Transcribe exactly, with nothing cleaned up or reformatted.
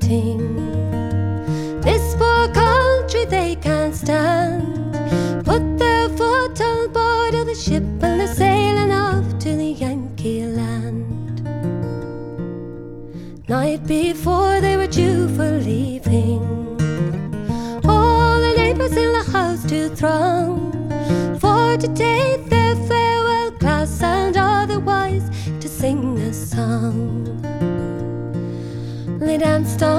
waiting. This poor country they can't stand. Put their foot on board of the ship and they're sailing off to the Yankee land. Night before they were due for leaving, all the neighbors in the house to throng, for to take their farewell glass and otherwise to sing a song. They danced on